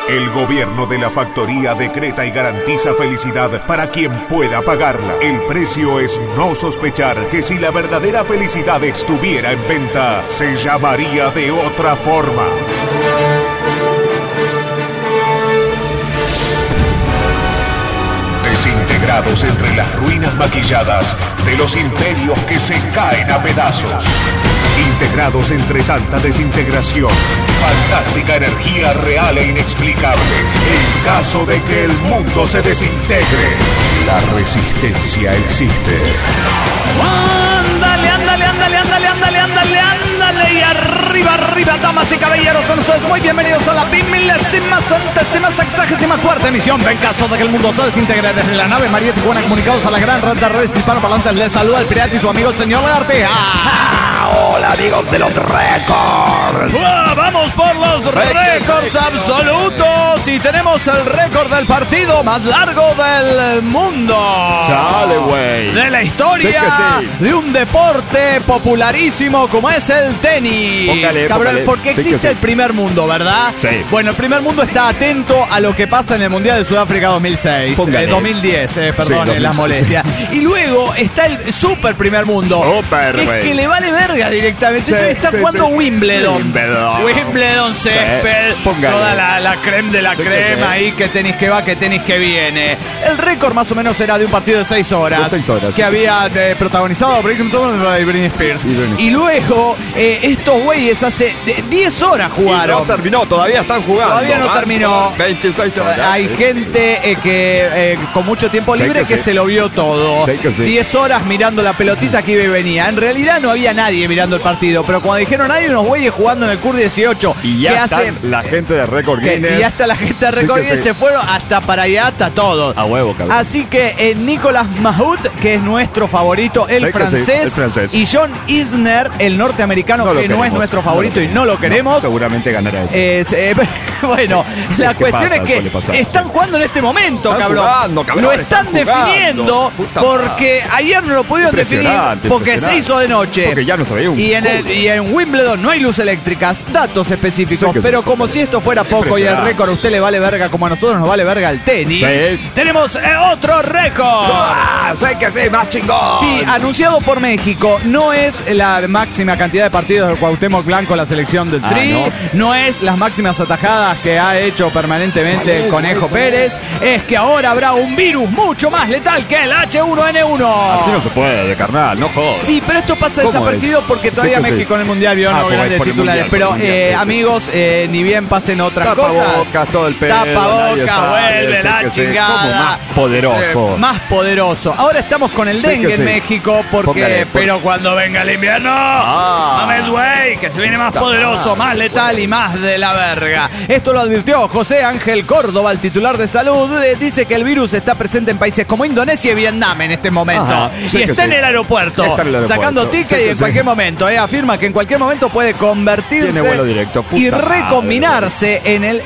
El gobierno de la factoría decreta y garantiza felicidad para quien pueda pagarla. El precio es no sospechar que si la verdadera felicidad estuviera en venta, se llamaría de otra forma. Desintegrados entre las ruinas maquilladas de los imperios que se caen a pedazos. Integrados entre tanta desintegración, fantástica energía real e inexplicable. En caso de que el mundo se desintegre, la resistencia existe. ¡Ándale, ándale, ándale, ándale, ándale, ándale, ándale! Y arriba, damas y caballeros, son ustedes muy bienvenidos a la 1000ª emisión. En caso de que el mundo se desintegre, desde la nave María Tijuana, comunicados a la gran red de redes hispanoparlantes, les saluda el pirata y su amigo el señor Lagartija. Hola amigos de los récords. Vamos por los récords absolutos y tenemos el récord del partido más largo del mundo. Chale, güey. De la historia de un deporte popularísimo como es el tenis. Cabrón, porque existe el primer mundo, ¿verdad? Sí. Bueno, el primer mundo está atento a lo que pasa en el Mundial de Sudáfrica 2006. 2010, perdón, las molestias. Y luego está el super primer mundo. Que le vale verga directamente. Está jugando Wimbledon. Wimbledon, césped. Toda la creme de la crema ahí. Que tenis que va, que tenis que viene. El récord más o menos era de un partido de 6 horas. Que había protagonizado Britney Spears. Y luego estos güeyes hace 10 horas jugaron. Y no terminó, todavía están jugando. Todavía no terminó. 26 horas. Hay gente que con mucho tiempo libre que se lo vio todo. 10 horas mirando la pelotita que iba y venía. En realidad no había nadie mirando el partido, pero cuando dijeron hay unos güeyes jugando en el CUR 18 y ya están la gente de Record Guinness. Y hasta la gente de Record Guinness se fueron hasta para allá, hasta todos. A huevo, cabrón. Así que Nicolas Mahut, que es nuestro favorito, el francés, y John Isner, el norteamericano, que no es nuestro favorito y no lo queremos. Seguramente ganará eso. Bueno, la cuestión es que están jugando en este momento, cabrón. Lo están definiendo porque ayer no lo pudieron definir porque se hizo de noche. Porque ya no se veía un y en Wimbledon no hay luz eléctricas, datos específicos, pero como si esto fuera poco y el récord a usted le vale verga como a nosotros nos vale verga el tenis, tenemos otro récord. Más chingón. Sí, anunciado por México. No es la máxima cantidad de partidos del Cuauhtémoc Blanco la selección del Tri, no es las máximas atajadas que ha hecho permanentemente el Conejo Pérez, es que ahora habrá un virus mucho más letal que el H1N1. Así no se puede, carnal, no jodas. Sí, pero esto pasa desapercibido porque todavía México en el Mundial vio grandes titulares. Pero amigos, ni bien pasen otras cosas. Tapabocas, todo el pelo. Tapabocas, vuelve la chingada. Más poderoso. Más poderoso. Ahora estamos con el dengue en México pero cuando venga el invierno, mames güey, que se viene más poderoso, más letal y más de la verga. Esto lo advirtió José Ángel Córdoba, el titular de salud. Dice que el virus está presente en países como Indonesia y Vietnam en este momento. Y está en el aeropuerto, sacando tickets y en cualquier momento. Afirma que en cualquier momento puede convertirse y recombinarse en el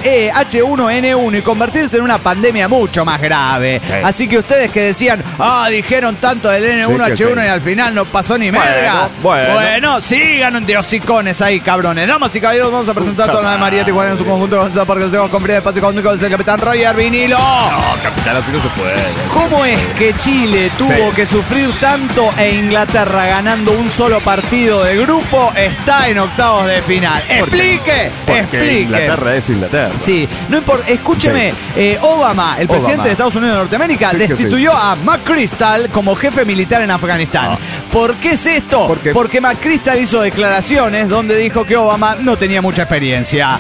H1N1 y convertirse en una pandemia mucho más grave. Así que ustedes que decían, dijeron tanto del N1, H1 y al final no pasó ni merga. Bueno, sigan de hocicones ahí, cabrones. Damas y caballeros, vamos a presentar toda la María Tijuana en su conjunto porque nos con de espacio con el capitán Roger Vinilo. No, capitán, así no se puede. ¿Cómo es que Chile tuvo que sufrir tanto e Inglaterra, ganando un solo partido de grupo, está en octavos de final? Explique. Inglaterra es Inglaterra. Sí, no importa. Escúcheme, Obama, el presidente de Estados Unidos de Norteamérica, destituyó a McChrystal como jefe militar en Afganistán. ¿Por qué es esto? Porque McChrystal hizo declaraciones donde dijo que Obama no tenía mucha experiencia.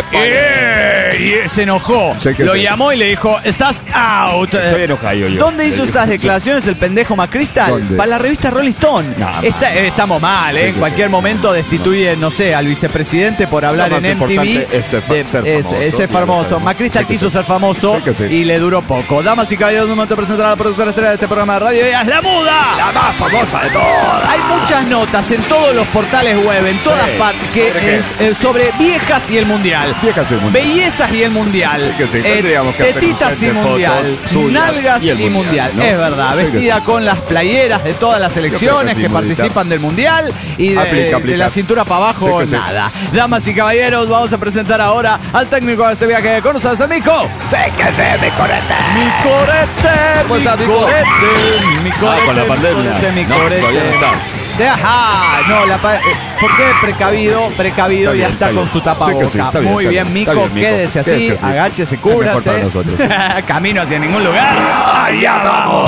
Y se enojó. Lo llamó y le dijo, estás out. Estoy enojado yo. ¿Dónde hizo estas declaraciones el pendejo McChrystal? Para la revista Rolling Stone. Estamos mal, en cualquier momento destituye, no sé, al vicepresidente por hablar en MTV. Ese famoso. McChrystal quiso ser famoso y le duró poco. Damas y caballeros, un momento presentar a la productora estrella de este programa de radio. Ella es La Muda, la más famosa de todas. Hay muchas notas en todos los portales web, en todas partes, que es sobre viejas y el mundial. Viejas y el mundial. Belleza Esas y el mundial. Sí, tendríamos que hacer tetitas y mundial. Nalgas y mundial. ¿No? Es verdad. Vestida con las playeras de todas las selecciones que participan del mundial. Y de la cintura para abajo, nada. Damas y caballeros, vamos a presentar ahora al técnico de este viaje. ¿Con ustedes, amigo? ¡Séquese, mi corete! ¡Mi corete! ¡Mi corete! Con la pandemia. Todavía no está. Ajá, no, ¿por qué precavido ya está con su tapaboca? Muy bien, Mico, quédese así, agáchese, cúbrase. Camino hacia ningún lugar. ¡Allá vamos!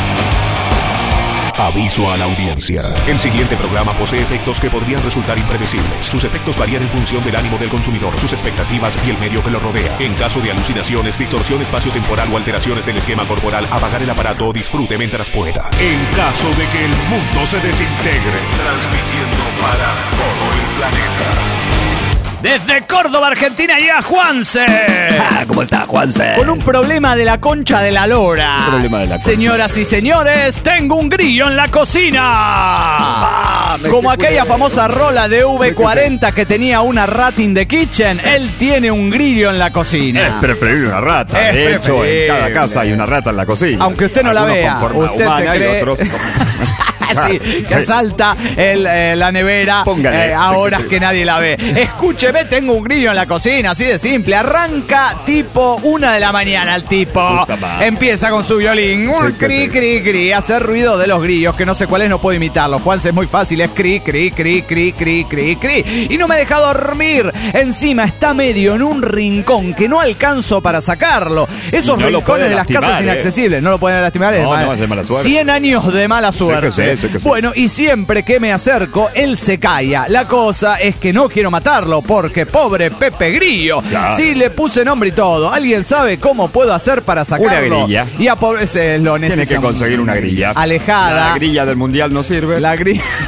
Aviso a la audiencia. El siguiente programa posee efectos que podrían resultar impredecibles. Sus efectos varían en función del ánimo del consumidor, sus expectativas y el medio que lo rodea. En caso de alucinaciones, distorsión espaciotemporal o alteraciones del esquema corporal, apagar el aparato o disfrute mientras pueda. En caso de que el mundo se desintegre, transmitiendo para todo el planeta. Desde Córdoba, Argentina, llega Juanse. ¿Cómo está, Juanse? Con un problema de la concha de la lora. Señoras y señores, tengo un grillo en la cocina. Como aquella famosa rola de V40 que tenía una rat in the kitchen, él tiene un grillo en la cocina. Es preferible una rata. De hecho, en cada casa hay una rata en la cocina. Aunque usted no la vea, usted se cree... Sí, que salta la nevera a horas que nadie la ve. Escúcheme, tengo un grillo en la cocina, así de simple. Arranca tipo 1 de la mañana el tipo. Empieza con su violín. Cri, cri, cri. Hace ruido de los grillos, que no sé cuáles, no puedo imitarlo. Juanse, es muy fácil, es cri, cri, cri, cri, cri, cri, cri. Y no me deja dormir. Encima está medio en un rincón que no alcanzo para sacarlo. Esos rincones de las casas inaccesibles. No lo pueden lastimar. No, es de mala suerte. 100 años de mala suerte. Bueno, y siempre que me acerco, él se calla. La cosa es que no quiero matarlo, porque pobre Pepe Grillo. Claro. Sí, le puse nombre y todo. ¿Alguien sabe cómo puedo hacer para sacarlo? Una grilla. Y a pobre lo necesita. Tiene que conseguir una grilla. Alejada. La grilla del mundial no sirve. La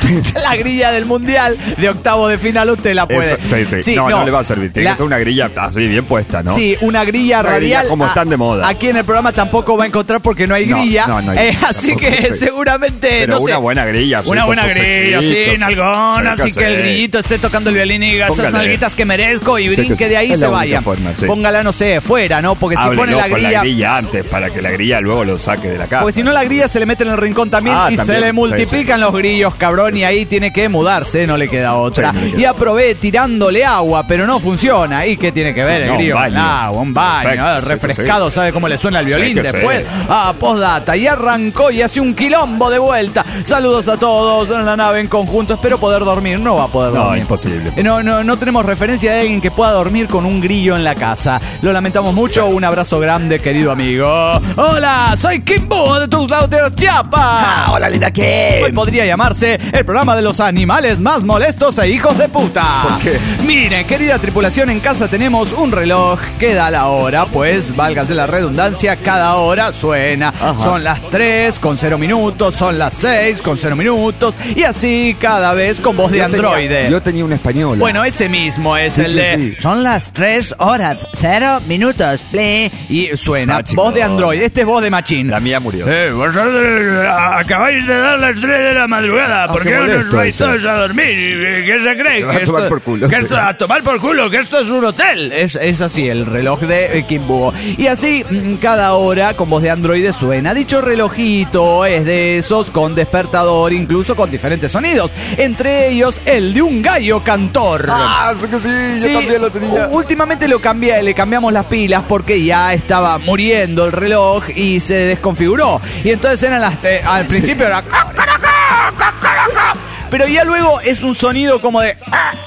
grilla del mundial de octavo de final usted la puede. Sí, no le va a servir. Tiene que ser una grilla así bien puesta, ¿no? Sí, una grilla radial. Grilla como están de moda. Aquí en el programa tampoco va a encontrar porque no hay grilla. No hay. Así que seguramente, pero no sé. Una buena grilla. Una buena grilla, sí, nalgona, así que el grillito esté tocando el violín y diga esas nalguitas que merezco y brinque de ahí y se vaya. Póngala, no sé, fuera, ¿no? Porque si pone la grilla antes, para que la grilla luego lo saque de la casa. Porque si no, la grilla se le mete en el rincón también y se le multiplican los grillos, cabrón, y ahí tiene que mudarse, no le queda otra. Y aprobé tirándole agua, pero no funciona. ¿Y qué tiene que ver el grillo? Un baño, refrescado, ¿sabe cómo le suena el violín después? Postdata. Y arrancó y hace un quilombo de vuelta. Saludos a todos en la nave en conjunto. Espero poder dormir. No va a poder dormir. No, imposible. No tenemos referencia de alguien que pueda dormir con un grillo en la casa. Lo lamentamos mucho. Un abrazo grande, querido amigo. Hola, soy Kimbo de Tuxtla Chiapas. Hola, linda Kim. Hoy podría llamarse el programa de los animales más molestos e hijos de puta. ¿Por qué? Miren, querida tripulación, en casa tenemos un reloj que da la hora. Pues, válgase la redundancia, cada hora suena. Ajá. Son las 3 con 0 minutos, son las 6 con 0 minutos. Y así cada vez con voz de androide. Yo tenía un español. Bueno, ese mismo es el de... Son las 3 horas, 0 minutos, play. Y suena voz de androide. Este es voz de machín. La mía murió. Vosotros acabáis de dar las 3 de la madrugada. ¿Por qué no nos vais todos a dormir? ¿Qué se cree? A tomar por culo. A tomar por culo, que esto es un hotel. Es así, el reloj de Kimbo. Y así, cada hora con voz de androide suena. Dicho relojito es de esos con despertador, incluso con diferentes sonidos, entre ellos el de un gallo cantor. Sí, yo también lo tenía. Últimamente le cambiamos las pilas porque ya estaba muriendo el reloj y se desconfiguró. Y entonces eran al principio era... Pero ya luego es un sonido como de...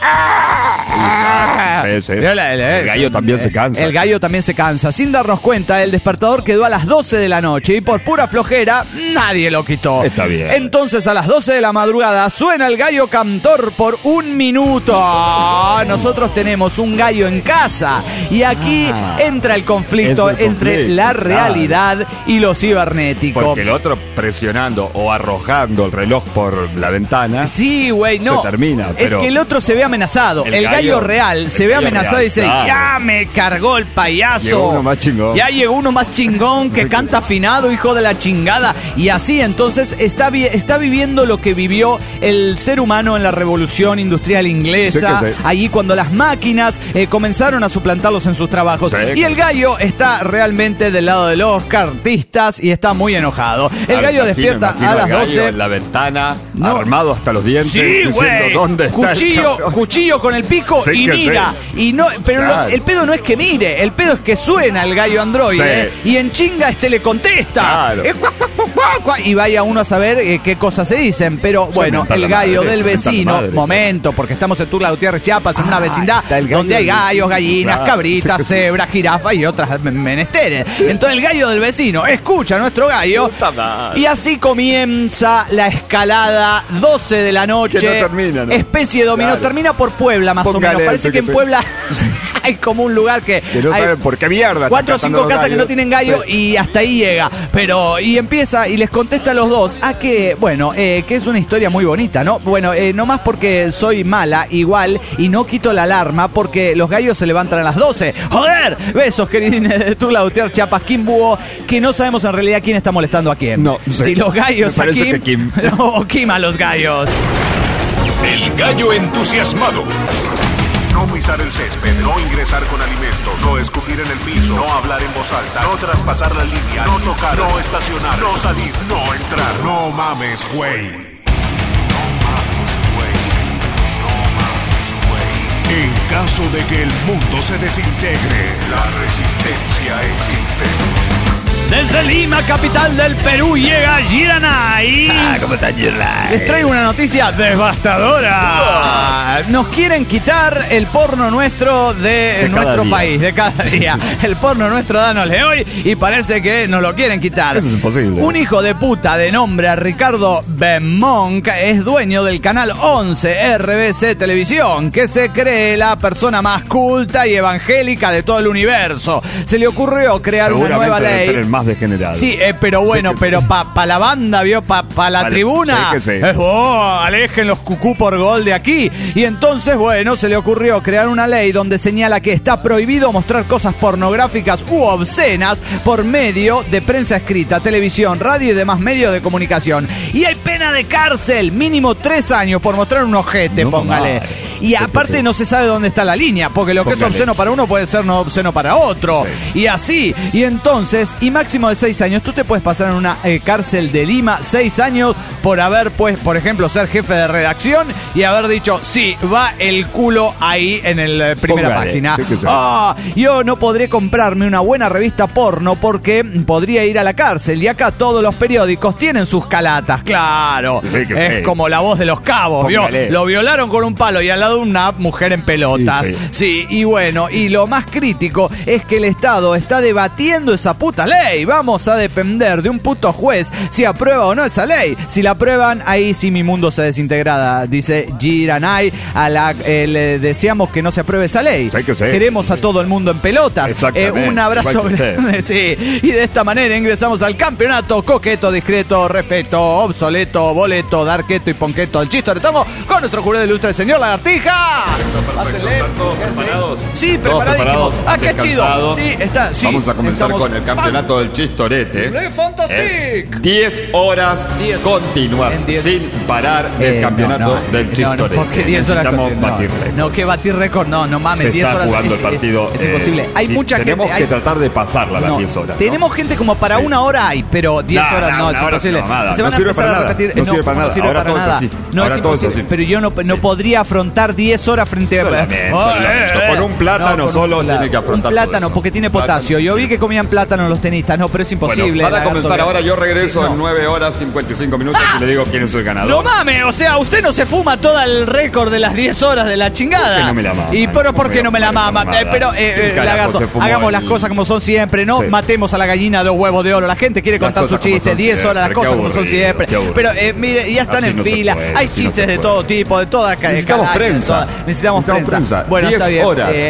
Sí. El gallo también se cansa. El gallo también se cansa. Sin darnos cuenta, el despertador quedó a las 12 de la noche y por pura flojera nadie lo quitó. Está bien. Entonces a las 12 de la madrugada suena el gallo cantor por 1 minuto. Nosotros tenemos un gallo en casa y aquí entra el conflicto entre la realidad y lo cibernético. Porque el otro presionando o arrojando el reloj por la ventana. Sí, güey, no. Se termina. Es que el otro se ve amenazado. El gallo real se ve amenazado y dice, ya me cargó el payaso. Llegó uno más chingón. Ya llegó uno más chingón que canta afinado, hijo de la chingada. Y así entonces está viviendo lo que vivió el ser humano en la revolución industrial inglesa. Sí. Allí cuando las máquinas comenzaron a suplantarlos en sus trabajos. Sí. Y el gallo está realmente del lado de los cartistas y está muy enojado. El gallo despierta a las 12. En la ventana, armado hasta los dientes. Sí, güey. ¿Dónde está cuchillo con el pico y mira. Y no, pero claro. El pedo no es que mire, el pedo es que suena el gallo androide y en chinga le contesta. Claro. Y vaya uno a saber qué cosas se dicen. Pero bueno, el gallo del vecino, momento, porque estamos en Tula Gutiérrez, Chiapas, en una vecindad donde hay gallos, gallinas, cabritas, cebras, jirafas y otras menesteres. Entonces el gallo del vecino escucha a nuestro gallo y así comienza la escalada, 12 de la noche. Que no termina, ¿no? Especie de dominó. Claro. Termina por Puebla, más o menos. Parece que en Puebla hay como un lugar que no hay saben por qué mierda. 4 o 5 casas que no tienen gallo y hasta ahí llega. Pero, y empieza y les contesta a los dos que, bueno, que es una historia muy bonita, ¿no? Bueno, no más porque soy mala, igual, y no quito la alarma porque los gallos se levantan a las 12. ¡Joder! Besos, queridines de Tula Gutiérrez, Chiapas, Kim Búho, que no sabemos en realidad quién está molestando a quién. No, si los gallos a Kim, que Kim. No, o Kim a los gallos. El gallo entusiasmado. No pisar el césped, no ingresar con alimentos, no escupir en el piso, no hablar en voz alta, no traspasar la línea, no tocar, no estacionar, no salir, no entrar. No mames, güey. En caso de que el mundo se desintegre, la resistencia existe. Desde Lima, capital del Perú, llega Giranay. ¿Cómo está Giranay? Les traigo una noticia devastadora. Nos quieren quitar el porno nuestro de nuestro país, de cada día. El porno nuestro, dánosle hoy, y parece que nos lo quieren quitar. Eso es imposible. Un hijo de puta de nombre Ricardo Benmonk es dueño del canal 11 RBC Televisión, que se cree la persona más culta y evangélica de todo el universo. Se le ocurrió crear una nueva ley. Ser el más degenerado. Sí, pero bueno, sí, pero para la banda, ¿vio? Para la tribuna. Sí, sí. Alejen los cucú por gol de aquí. Y entonces, bueno, se le ocurrió crear una ley donde señala que está prohibido mostrar cosas pornográficas u obscenas por medio de prensa escrita, televisión, radio y demás medios de comunicación. Y hay pena de cárcel, mínimo 3 años por mostrar un ojete, póngale. Y aparte no se sabe dónde está la línea, porque lo que es obsceno para uno puede ser no obsceno para otro. Sí. Y así. Y entonces, y máximo de 6 años, tú te puedes pasar en una cárcel de Lima 6 años por haber, pues, por ejemplo, ser jefe de redacción y haber dicho, sí, va el culo ahí en el primera página. Sí, yo no podré comprarme una buena revista porno porque podría ir a la cárcel. Y acá todos los periódicos tienen sus calatas, claro. Es como La Voz de los Cabos, ¿vio? Lo violaron con un palo y al lado una mujer en pelotas. Sí, y bueno, y lo más crítico es que el Estado está debatiendo esa puta ley. Vamos a depender de un puto juez si aprueba o no esa ley. Si la aprueban, ahí sí mi mundo se desintegrada, dice Giranay. Le deseamos que no se apruebe esa ley. Queremos a todo el mundo en pelotas. Un abrazo grande, sí. Y de esta manera ingresamos al campeonato coqueto, discreto, respeto, obsoleto, boleto, darqueto y ponqueto del chiste. Estamos con nuestro jurado ilustre, el señor Lagartija. ¿Preparados? Sí, preparadísimos. Qué chido. Sí, está. Sí, vamos a comenzar con el campeonato del chistorete. ¡Fantastic! 10 horas continuas, sin parar el campeonato del chistorete. ¿Por qué 10 horas batir récord. No, que batir récord, no mames. 10 horas. Se está jugando el partido. Es imposible. Hay mucha gente. Tenemos que tratar de pasarla las 10 horas. Tenemos gente como para 1 hora hay, pero 10 horas no, es imposible. Se van a empezar a repetir. No sirve para nada. Ahora todo es así. No es imposible. Pero yo no podría afrontar 10 horas frente a... Con un plátano solo tiene que afrontar un plátano porque tiene potasio. Yo vi que comían plátano los tenistas, no, pero es imposible. Bueno, para comenzar ahora, yo regreso en 9 horas 55 minutos y le digo quién es el ganador. No mames, o sea, usted no se fuma todo el récord de las 10 horas de la chingada. Que no me la mama. Y pero ¿por qué no me la mama? Pero, Lagarto, hagamos las cosas como son siempre, ¿no? Matemos a la gallina de los huevos de oro. La gente quiere contar su chiste, 10 horas, las cosas como son siempre. Pero, mire, ya están en fila. Hay chistes de todo tipo, de todas Necesitamos prensa. Necesitamos prensa. Bueno, está bien.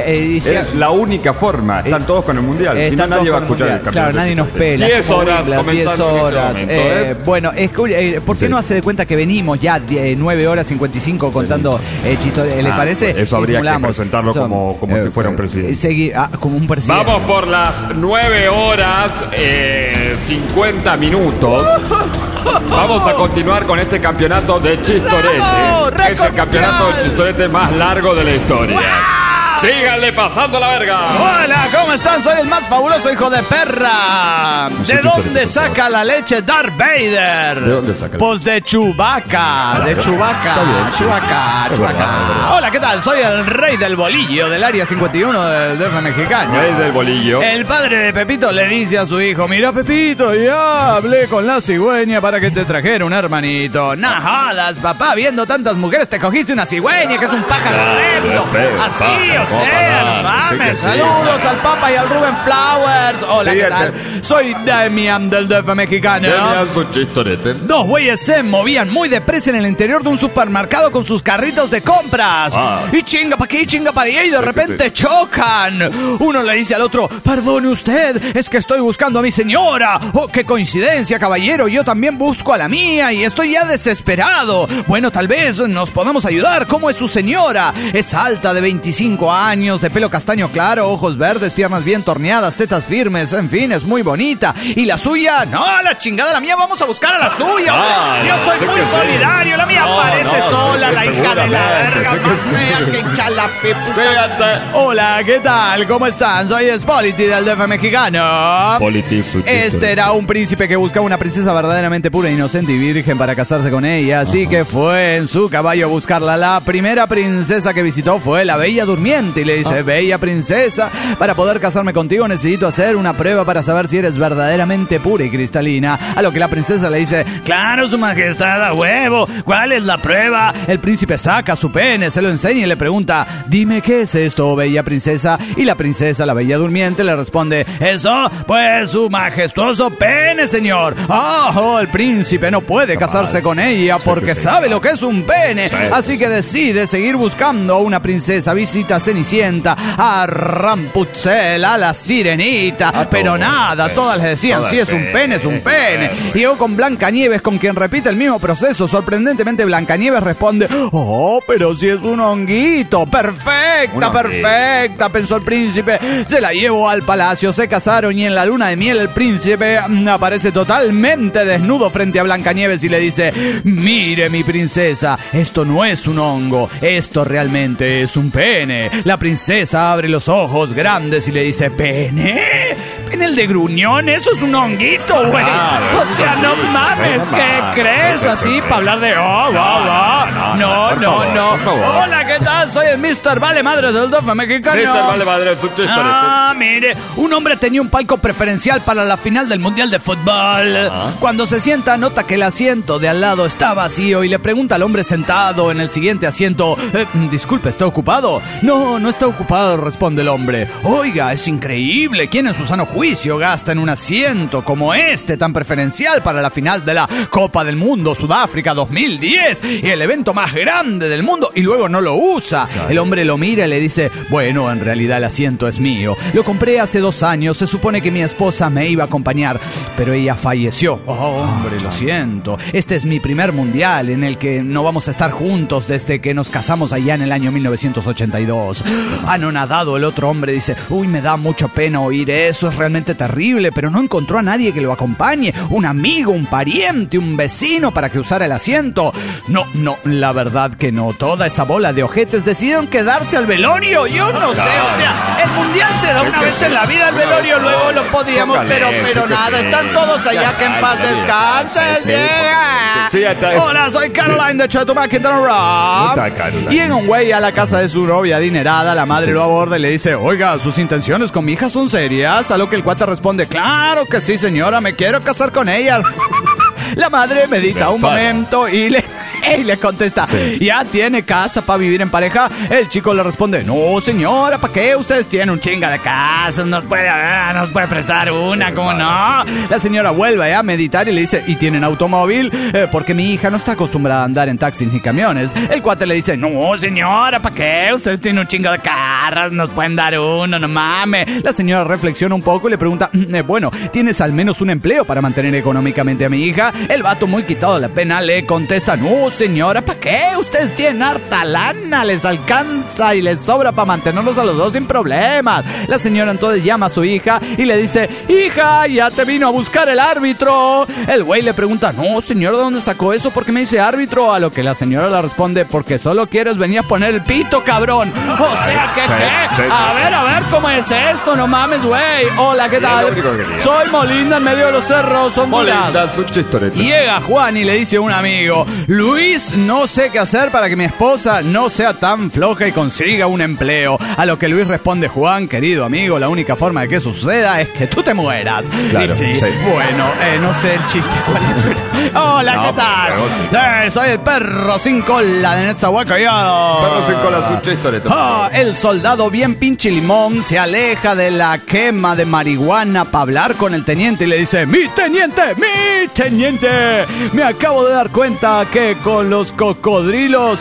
Es la única forma. Están todos con el mundial. Si no, nadie va a escuchar el campeonato. Claro, nadie nos pela. 10 horas, 10 horas. Bueno, ¿por qué no hace de cuenta que venimos ya 9 horas 55 contando chistes? ¿Le parece? Eso habría que presentarlo como si fuera un presidente. Como un presidente. Vamos por las 9 horas 50 minutos. Vamos a continuar con este campeonato de chistorete. Es el campeonato de chistorete más largo de la historia. Síganle pasando la verga. Hola, ¿cómo están? Soy el más fabuloso hijo de perra. ¿De dónde saca la leche Darth Vader? ¿De dónde saca? Pues de Chewbacca. De Chewbacca. Chewbacca. Hola, ¿qué tal? Soy el rey del bolillo del área 51 del DF mexicano. Rey del bolillo. El padre de Pepito le dice a su hijo: mira, Pepito, ya hablé con la cigüeña para que te trajera un hermanito. No jodas, papá, viendo tantas mujeres te cogiste una cigüeña que es un pájaro horrendo. Así, o sea, no mames. Saludos al Papa y al Rubén Flowers. Hola, ¿qué tal? Soy Damian del DF mexicano. Damian su chistorete. Dos güeyes se movían muy depresa en el interior de un supermercado con sus carritos de compras. Y chinga pa' aquí, chinga para allá, y de repente chocan. Uno le dice al otro: perdone usted, es que estoy buscando a mi señora. Oh, qué coincidencia, caballero. Yo también busco a la mía y estoy ya desesperado. Bueno, tal vez nos podamos ayudar. ¿Cómo es su señora? Es alta, de 25 años, de pelo castaño claro, ojos verdes, piernas bien torneadas, tetas firmes, en fin, es muy bonita. ¿Y la suya? No, la chingada, la mía, vamos a buscar a la suya. Yo soy muy solidario, la mía aparece sola, la hija de la verga. Hola, ¿qué tal? ¿Cómo están? Soy Spolity del DF mexicano. Este era un príncipe que buscaba una princesa verdaderamente pura, inocente y virgen para casarse con ella, así que fue en su caballo a buscarla. La primera princesa que visitó fue la Bella Durmiente y le dice: bella princesa, para poder casarme contigo necesito hacer una prueba para saber si eres verdaderamente pura y cristalina. A lo que la princesa le dice: claro, su majestad, a huevo. ¿Cuál es la prueba? El príncipe saca su pene, se lo enseña y le pregunta: dime, ¿qué es esto, bella princesa? Y la princesa, la Bella Durmiente, le responde: eso, pues su majestuoso pene, señor. El príncipe no puede casarse con ella porque sabe lo que es un pene. Así que decide seguir buscando a una princesa. Visita a Cenicienta, a Rapunzel, a la Sirenita, pero nada, todas le decían: si es un pene, es un pene. Y yo con Blancanieves, con quien repite el mismo proceso. Sorprendentemente, Blancanieves responde: pero si es un honguito. Perfecta, pensó el príncipe. Se la llevó al palacio, se casaron y en la luna de miel el príncipe aparece totalmente desnudo frente a Blancanieves y le dice: mire, mi princesa, esto no es un hongo, esto realmente es un pene. La princesa abre los ojos grandes y le dice: ¿pene? ¿Pene el de gruñón? Eso es un honguito, güey. O sea, no mames, ¿qué crees? Así para hablar de no. Hola, ¿qué tal? Soy el Mr. Vale Madre del DF mexicano. Mr. Vale Madre, su chistorete. Mire, un hombre tenía un palco preferencial para la final del Mundial de Fútbol. Cuando se sienta, nota que el asiento de al lado está vacío y le pregunta al hombre sentado en el siguiente asiento: disculpe, ¿está ocupado? No está ocupado, responde el hombre. Oiga, es increíble. ¿Quién en su sano juicio gasta en un asiento como este tan preferencial para la final de la Copa del Mundo Sudáfrica 2010 y el evento más grande del mundo y luego no lo usa? El hombre lo mira y le dice: bueno, en realidad el asiento es mío. Lo compré hace 2 años. Se supone que mi esposa me iba a acompañar, pero ella falleció. Hombre, lo siento. Este es mi primer mundial en el que no vamos a estar juntos desde que nos casamos allá en el año 1982. Anonadado, el otro hombre dice: uy, me da mucha pena oír eso, es realmente terrible, pero no encontró a nadie que lo acompañe, un amigo, un pariente, un vecino para que usara el asiento. No, la verdad que no. Toda esa bola de ojetes decidieron quedarse al velorio. Yo no sé, o sea, el mundial se da una vez en la vida, el velorio luego lo podíamos, pero nada, están todos allá, que en paz descansen. Hola, soy Caroline de Chatumac and Rock. Y en un güey a la casa de su novia adinerada, la madre lo aborda y le dice: oiga, ¿sus intenciones con mi hija son serias? A lo que el cuate responde: claro que sí, señora, me quiero casar con ella. La madre medita un momento y le Y le contesta, ¿ya tiene casa para vivir en pareja? El chico le responde, no señora, ¿para qué? Ustedes tienen un chinga de casa, nos puede prestar una, ¿cómo no? La señora vuelve a meditar y le dice, ¿y tienen automóvil? Porque mi hija no está acostumbrada a andar en taxis ni camiones. El cuate le dice, no señora, ¿para qué? Ustedes tienen un chingo de carros, nos pueden dar uno, no mames. La señora reflexiona un poco y le pregunta, bueno, ¿tienes al menos un empleo para mantener económicamente a mi hija? El vato, muy quitado de la pena, le contesta, no señora, ¿para qué? Ustedes tienen harta lana, les alcanza y les sobra para mantenerlos a los dos sin problemas. La señora entonces llama a su hija y le dice, hija, ya te vino a buscar el árbitro. El güey le pregunta, no señora, ¿de dónde sacó eso? ¿Por qué me dice árbitro? A lo que la señora le responde, porque solo quieres venir a poner el pito, cabrón. O sea, ¿qué? A ver, ¿cómo es esto? No mames, güey. Hola, ¿qué tal? Soy Molinda en medio de los cerros. Molinda, su chistorete. Llega Juan y le dice a un amigo, Luis, no sé qué hacer para que mi esposa no sea tan floja y consiga un empleo. A lo que Luis responde, Juan, querido amigo, la única forma de que suceda es que tú te mueras. Claro, y sí. Bueno, no sé el chiste. Hola, ¿qué tal? Soy el perro sin cola de Netzahualcóyotl. Perro sin cola, su chistorete. El soldado bien pinche limón se aleja de la quema de marihuana para hablar con el teniente y le dice, ¡Mi teniente! Me acabo de dar cuenta que con los cocodrilos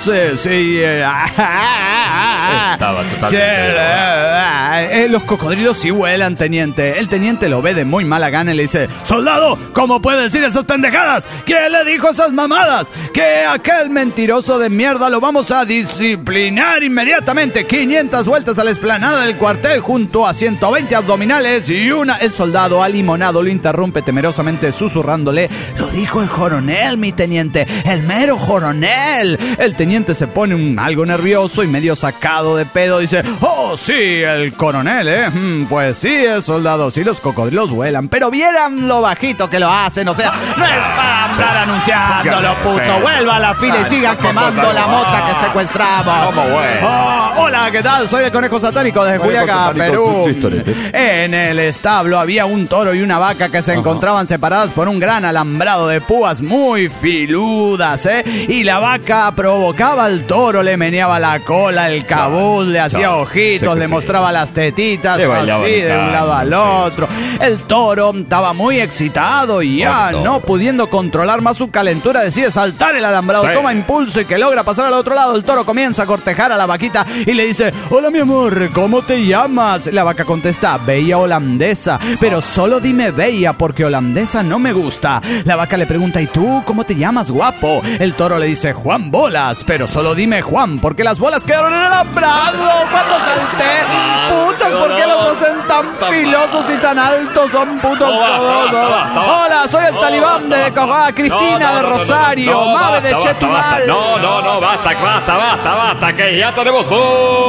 estaba totalmente los cocodrilos sí vuelan, teniente. El teniente lo ve de muy mala gana y le dice, soldado, ¿cómo puede decir esas pendejadas? ¿Quién le dijo esas mamadas? Que aquel mentiroso de mierda lo vamos a disciplinar inmediatamente. 500 vueltas a la explanada del cuartel junto a 120 abdominales y una... El soldado alimonado lo interrumpe temerosamente susurrándole, lo dijo el coronel, mi teniente, el mero coronel. El teniente se pone algo nervioso y medio sacado de pedo, dice, oh sí, el coronel, pues sí, el soldado, sí, los cocodrilos vuelan, pero vieran lo bajito que lo hacen, o sea, no es para andar anunciándolo, puto, vuelva a la fila y sigan quemando la mota que secuestramos. Hola, ¿qué tal? Soy el conejo satánico desde Juliaca, Perú. En el establo había un toro y una vaca que se encontraban separadas por un gran alambrado de púas muy filudas, y la vaca provocaba al toro, le meneaba la cola, el cabuz, le hacía ojitos, le mostraba las tetitas, así de un lado al otro. El toro estaba muy excitado y ya no pudiendo controlar más su calentura decide saltar el alambrado, toma impulso y que logra pasar al otro lado. El toro comienza a cortejar a la vaquita y le dice, hola mi amor, ¿cómo te llamas? La vaca contesta, Bella Holandesa, pero solo dime Bella porque holandesa no me gusta. La vaca le pregunta, ¿y tú cómo te llamas, guapo? El toro le dice, Juan Bolas, pero solo dime Juan porque las bolas quedaron en el alambrado cuando salté. Putas, ¿por qué los hacen tan filosos y tan altos? Son putos todos. Hola, soy el talibán de Cojá, Cristina de Rosario, Mabe de Chetumal. No, basta, que ya tenemos un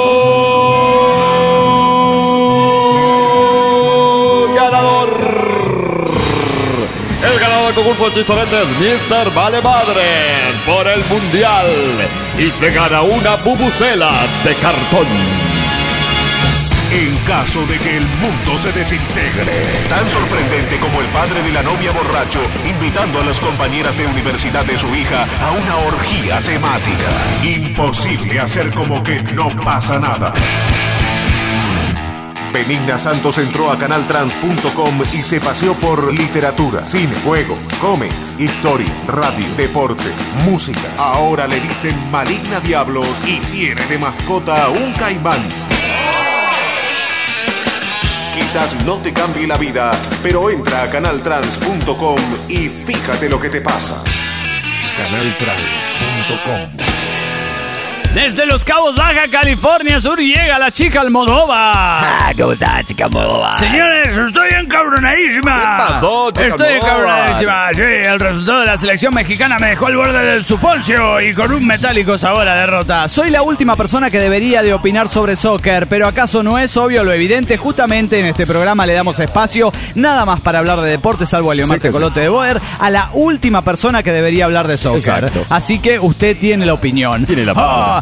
ganador. El ganador del concurso de chistoretes, Mr. Vale Madre, por el Mundial. Y se gana una bubucela de cartón. En caso de que el mundo se desintegre, tan sorprendente como el padre de la novia borracho invitando a las compañeras de universidad de su hija a una orgía temática. Imposible hacer como que no pasa nada. Benigna Santos entró a canaltrans.com y se paseó por literatura, cine, juego, cómics, historia, radio, deporte, música. Ahora le dicen Maligna Diablos y tiene de mascota un caimán. Quizás no te cambie la vida, pero entra a canaltrans.com y fíjate lo que te pasa. Canaltrans.com. Desde Los Cabos, Baja California Sur, llega la chica Almodóvar. ¿Cómo está, chica Almodóvar? Señores, estoy encabronadísima. ¿Qué pasó, chica Estoy Almodóvar? encabronadísima. Sí, el resultado de la selección mexicana me dejó al borde del suponcio y con un metálico sabor a derrota. Soy la última persona que debería de opinar sobre soccer, pero ¿acaso no es obvio lo evidente? Justamente en este programa le damos espacio, nada más para hablar de deporte, salvo a Leomar Tecolote de Boer, a la última persona que debería hablar de soccer. Exacto. Así que usted tiene la opinión. Tiene la palabra.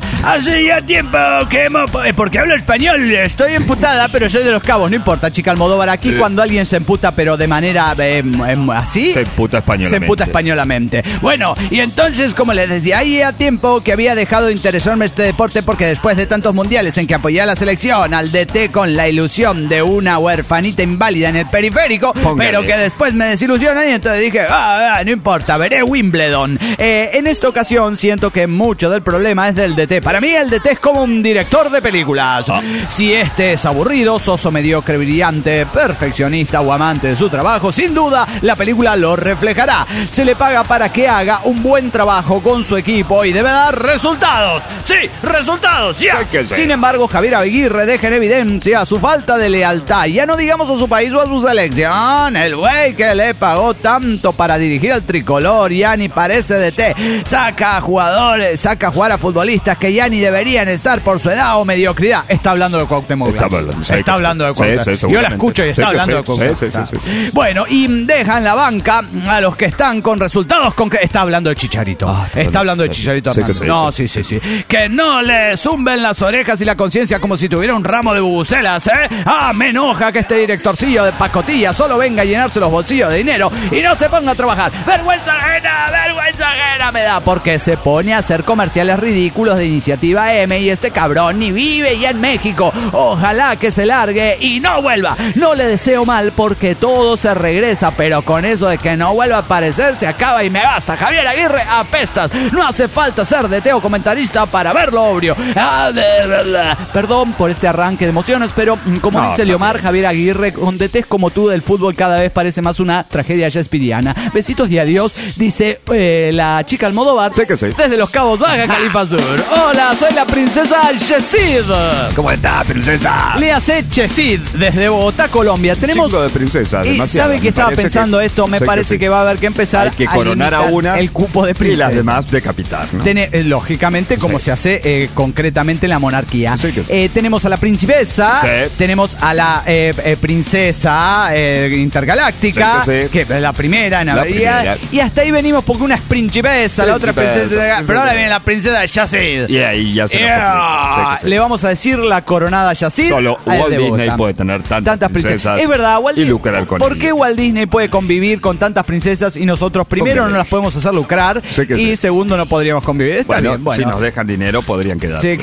Hace ya tiempo que hemos... porque hablo español. Estoy emputada, pero soy de Los Cabos. No importa, chica Almodóvar. Aquí cuando alguien se emputa, pero de manera así... Se emputa españolamente. Bueno, y entonces, como les decía, hacía tiempo que había dejado de interesarme este deporte porque después de tantos mundiales en que apoyé a la selección, al DT con la ilusión de una huerfanita inválida en el periférico, pero que después me desilusionan y entonces dije, no importa, veré Wimbledon. En esta ocasión siento que mucho del problema es del DT. Para mí el DT es como un director de películas. Si este es aburrido, soso, mediocre, brillante, perfeccionista o amante de su trabajo, sin duda la película lo reflejará. Se le paga para que haga un buen trabajo con su equipo y debe dar resultados. Sí, resultados, ya. Sin embargo, Javier Aguirre deja en evidencia su falta de lealtad. Ya no digamos a su país o a su selección. El güey que le pagó tanto para dirigir al tricolor ya ni parece DT. Saca a jugadores, saca a jugar a futbolistas que ya ni deberían estar por su edad o mediocridad. Está hablando de Cuauhtémoc Blanco. Está hablando de Cuauhtémoc. Yo la escucho y está hablando de Cuauhtémoc. Bueno, y deja en la banca a los que están con resultados está hablando de Chicharito. Está hablando de Chicharito. No, sí. Que no le zumben las orejas y la conciencia como si tuviera un ramo de bubucelas, ¿eh? Me enoja que este directorcillo de pacotilla solo venga a llenarse los bolsillos de dinero y no se ponga a trabajar. Vergüenza ajena me da, porque se pone a hacer comerciales ridículos de Iniciativa M y este cabrón ni vive ya en México. Ojalá que se largue y no vuelva. No le deseo mal porque todo se regresa, pero con eso de que no vuelva a aparecer se acaba y me basta. Javier Aguirre, apestas. No hace falta ser DT o comentarista para verlo obvio. Perdón por este arranque de emociones, pero como dice Leomar, Javier Aguirre, con DTs como tú del fútbol cada vez parece más una tragedia shakespeariana. Besitos y adiós, dice la chica Almodóvar. Sé que sí. Desde Los Cabos, Baja Califa Sur. Hola, soy la princesa Yesid. ¿Cómo está, princesa? Le hace Yesid desde Bogotá, Colombia. Tenemos... Chico de princesa, y sabe que estaba pensando esto, me parece que va a haber que empezar hay que coronar a una el cupo de princesa. Y las demás decapitar, ¿no? Lógicamente, como se hace concretamente en la monarquía. Tenemos a la principesa, tenemos a la princesa intergaláctica, que es la primera en Avería, y hasta ahí venimos porque una es principesa, la otra princesa, pero ahora viene la princesa Yesid. Y ahí ya se le vamos a decir la coronada Yesid. Solo Walt Disney puede tener tantas princesas. Es verdad, y lucrar con ¿por qué Walt Disney puede convivir con tantas princesas y nosotros primero no las podemos hacer lucrar y segundo no podríamos convivir? Está bien, si nos dejan dinero podrían quedarse.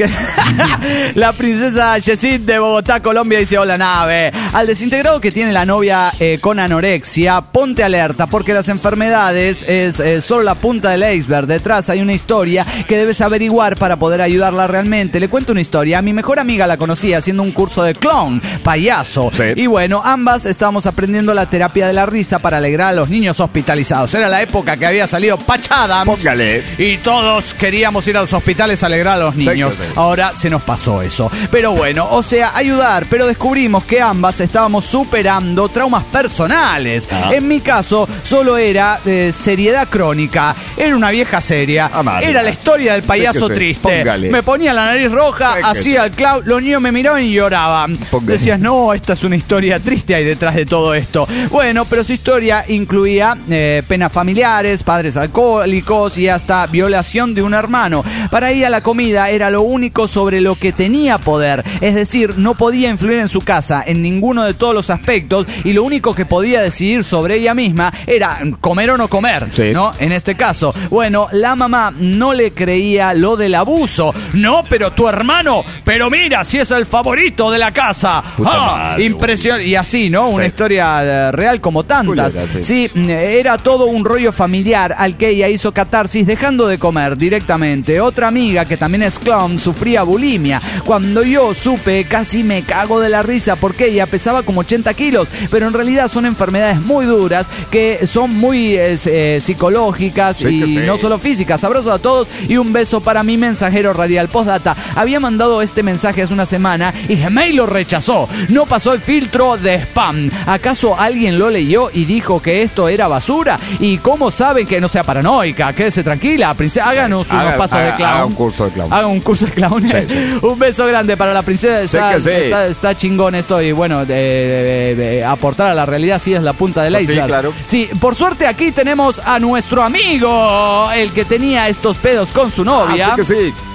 La princesa Yesid de Bogotá, Colombia, dice: hola nave, al desintegrado que tiene la novia con anorexia, ponte alerta porque las enfermedades es solo la punta del iceberg. Detrás hay una historia que debes averiguar para poder ayudarla realmente. Le cuento una historia. A mi mejor amiga la conocí haciendo un curso de clown, payaso. Y bueno, ambas estábamos aprendiendo la terapia de la risa para alegrar a los niños hospitalizados. Era la época que había salido Patch Adams. Y todos queríamos ir a los hospitales a alegrar a los niños. Ahora se nos pasó eso. Pero bueno, o sea, ayudar. Pero descubrimos que ambas estábamos superando traumas personales. En mi caso, solo era seriedad crónica. Era una vieja seria. Era la historia del payaso triste. Me ponía la nariz roja, hacía el clown, los niños me miraban y lloraban. Decías, no, esta es una historia triste ahí detrás de todo esto. Bueno, pero su historia incluía penas familiares, padres alcohólicos y hasta violación de un hermano. Para ella la comida era lo único sobre lo que tenía poder. Es decir, no podía influir en su casa en ninguno de todos los aspectos y lo único que podía decidir sobre ella misma era comer o no comer, ¿no? En este caso. Bueno, la mamá no le creía lo del abuso. No, pero tu hermano, pero mira, si es el favorito de la casa. Impresionante. Y así, ¿no? Una historia real como tantas. Sí, era todo un rollo familiar al que ella hizo catarsis dejando de comer directamente. Otra amiga que también es clown sufría bulimia. Cuando yo supe, casi me cago de la risa porque ella pesaba como 80 kilos, pero en realidad son enfermedades muy duras que son muy psicológicas y no solo físicas. Abrazos a todos y un beso para mi mensajero radial. Postdata, había mandado este mensaje hace una semana y Gmail lo rechazó. No pasó el filtro de spam. ¿Acaso alguien lo leyó y dijo que esto era basura? ¿Y cómo saben que no sea paranoica? Quédese tranquila, princesa. Háganos unos pasos de clown. Haga un curso de clown. Haga un curso de clown. Un beso grande para la princesa. Está chingón esto y bueno, aportar a la realidad sí es la punta del iceberg. Sí, claro. Sí, por suerte aquí tenemos a nuestro amigo, el que tenía estos pedos con su novia.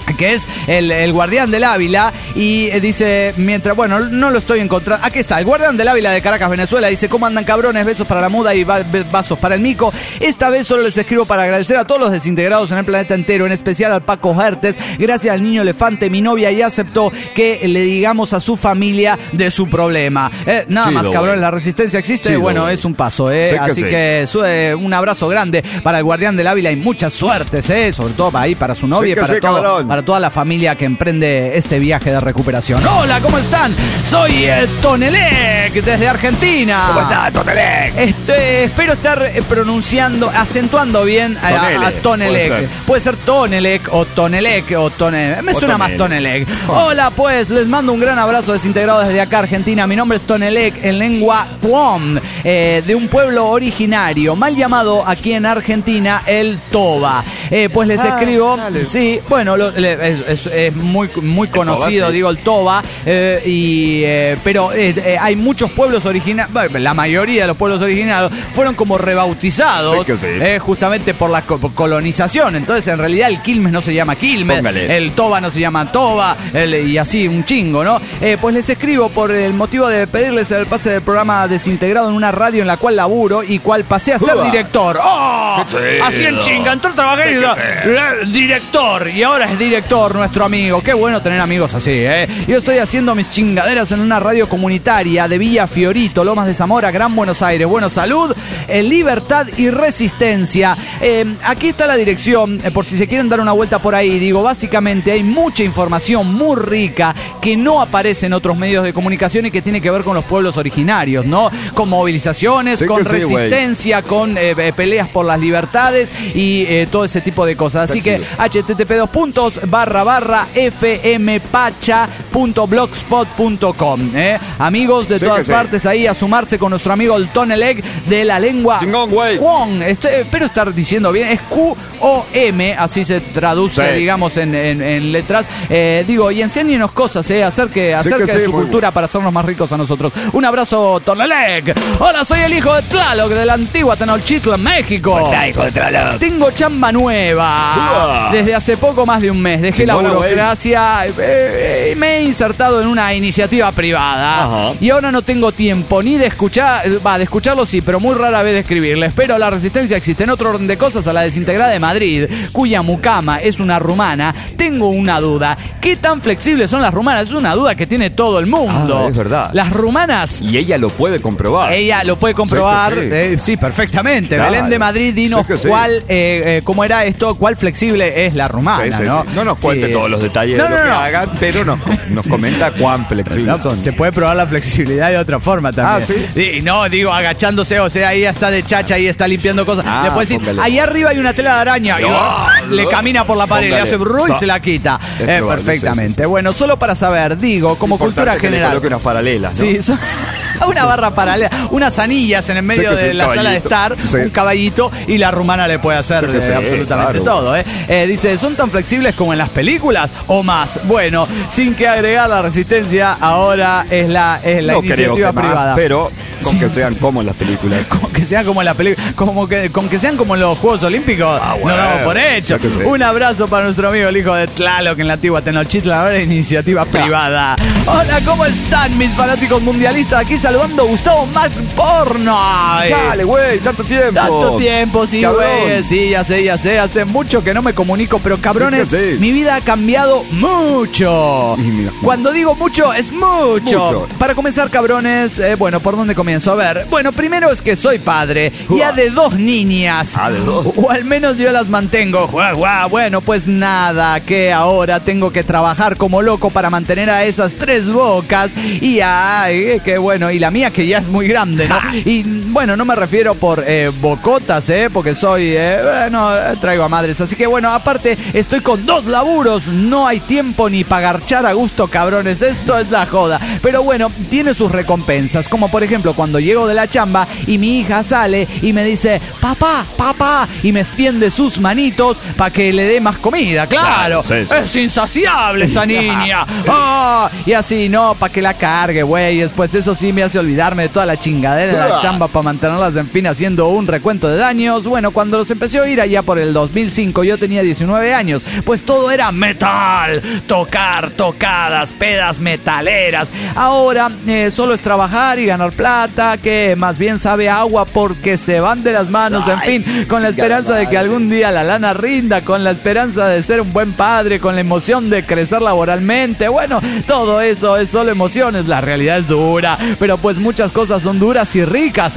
que es el Guardián del Ávila, y dice, mientras, bueno, no lo estoy encontrando, aquí está, el Guardián del Ávila de Caracas, Venezuela, dice, ¿cómo andan cabrones? Besos para la muda y vasos para el mico. Esta vez solo les escribo para agradecer a todos los desintegrados en el planeta entero, en especial al Paco Hertes, gracias al niño elefante, mi novia, y aceptó que le digamos a su familia de su problema. Nada más, cabrones, la resistencia existe, bueno, es un paso, así que un abrazo grande para el Guardián del Ávila y mucha suerte, sobre todo ahí para su novia y para toda la familia que emprende este viaje de recuperación. Hola, ¿cómo están? Soy Tonelec desde Argentina. ¿Cómo estás, Tonelec? Espero estar acentuando bien a Tonelec. Puede ser Tonelec o Tonelec o Tonelec. Me suena más Tonelec. Hola, pues, les mando un gran abrazo desintegrado desde acá, Argentina. Mi nombre es Tonelec, en lengua Puom, de un pueblo originario, mal llamado aquí en Argentina, el Toba. Pues les escribo, sí, bueno, es muy conocido, digo, el Toba, pero hay muchos pueblos originarios, la mayoría de los pueblos originarios fueron como rebautizados, justamente por la colonización. Entonces, en realidad, el Quilmes no se llama Quilmes, el Toba no se llama Toba, y así un chingo, ¿no? Pues les escribo por el motivo de pedirles el pase del programa Desintegrado en una radio en la cual laburo y cual pasé a ser director. ¡Oh! Así en chinga, entró a trabajar y director, y ahora es director nuestro amigo. Qué bueno tener amigos así, Yo estoy haciendo mis chingaderas en una radio comunitaria de Villa Fiorito, Lomas de Zamora, Gran Buenos Aires. Bueno, salud, libertad y resistencia. Aquí está la dirección, por si se quieren dar una vuelta por ahí. Digo, básicamente hay mucha información muy rica que no aparece en otros medios de comunicación y que tiene que ver con los pueblos originarios, ¿no? Con movilizaciones, con resistencia, con peleas por las libertades y todo ese tipo de cosas. Así que http://fmpacha.blogspot.com. Amigos de todas partes, ahí a sumarse con nuestro amigo el Tonelec de la lengua Kwong. Espero estar diciendo bien, es QOM, así se traduce, digamos, en letras. Digo, y enséñenos cosas, acerca de su cultura para hacernos más ricos a nosotros. Un abrazo, Tonelec. Hola, soy el hijo de Tlaloc de la antigua Tenochtitlan, México. ¿Cómo está, hijo de Tlaloc? Tengo chamba nueva. Desde hace poco más de un mes. Dejé la burocracia y me he insertado en una iniciativa privada. Ajá. Y ahora no tengo tiempo ni de escucharlo sí, pero muy rara vez de escribirles. Pero la resistencia existe. En otro orden de cosas, a la desintegrada de Madrid, cuya mucama es una rumana, tengo una duda. ¿Qué tan flexibles son las rumanas? Es una duda que tiene todo el mundo. Es verdad. Las rumanas... Y ella lo puede comprobar. Ella lo puede comprobar, sí, perfectamente. Claro. Belén de Madrid, dinos cuál, cómo era esto, cuál flexible es la rumana, ¿no? No nos cuente todos los detalles de lo que hagan, pero nos comenta cuán flexibles son. Se puede probar la flexibilidad de otra forma también. Y no, digo, agachándose, o sea, ahí está de chacha, ahí está limpiando cosas. Le puede decir, ahí arriba hay una tela de araña. Y le camina por la pared, le hace brrr y se la quita. Perfectamente. Bueno, solo para saber, digo, como cultura general. Le coloque unas paralelas, ¿no? Sí, una barra paralela, unas anillas en el medio de la sala de estar, un caballito, y la rumana le puede hacer absolutamente todo. Dice, ¿son tan flexibles como en las películas o más? Bueno, sin que agregar la resistencia, ahora es la iniciativa privada. Más, pero con que sean como en las películas. Con que sean como en las películas, con que sean como en los Juegos Olímpicos, nos damos por hecho. Un abrazo para nuestro amigo el hijo de Tlaloc en la antigua Tenochtitlan, ahora es iniciativa privada. Hola, ¿cómo están mis fanáticos mundialistas? Aquí saludando Gustavo McPorno. Chale, güey, tanto tiempo. Tanto tiempo, sí, güey. Sí, ya sé. Hace mucho que no me comunico, pero cabrones, mi vida ha cambiado mucho. Cuando digo mucho, es mucho. Para comenzar, cabrones, bueno, ¿por dónde comienzo? A ver, bueno, primero es que soy padre, ya de 2 niñas. ¿De 2? O al menos yo las mantengo. Bueno, pues nada, que ahora tengo que trabajar como loco para mantener a esas 3 bocas. Y qué bueno, y la mía que ya es muy grande, ¿no? Y bueno, no me refiero por bocotas, porque soy, traigo a madres. Así que bueno, aparte estoy con 2 laburos, no hay tiempo ni para garchar a gusto, cabrones. Esto es la joda. Pero bueno, tiene sus recompensas, como por ejemplo cuando llego de la chamba y mi hija sale y me dice, papá, papá, y me extiende sus manitos para que le dé más comida. Claro, sí. Es insaciable esa niña. Y así, no, para que la cargue, güey. Después eso sí me hace olvidarme de toda la chingadera de la chamba para mantenerlas en fin haciendo un recuento de daños. Bueno, cuando los empecé a oír allá por el 2005, yo tenía 19 años, pues todo era metal, tocar, tocadas, pedas metaleras. Ahora solo es trabajar y ganar plata, que más bien sabe a agua porque se van de las manos, en fin, con la esperanza de que algún día la lana rinda, con la esperanza de ser un buen padre, con la emoción de crecer laboralmente. Bueno, todo eso es solo emociones, la realidad es dura, pero pues muchas cosas son duras y ricas.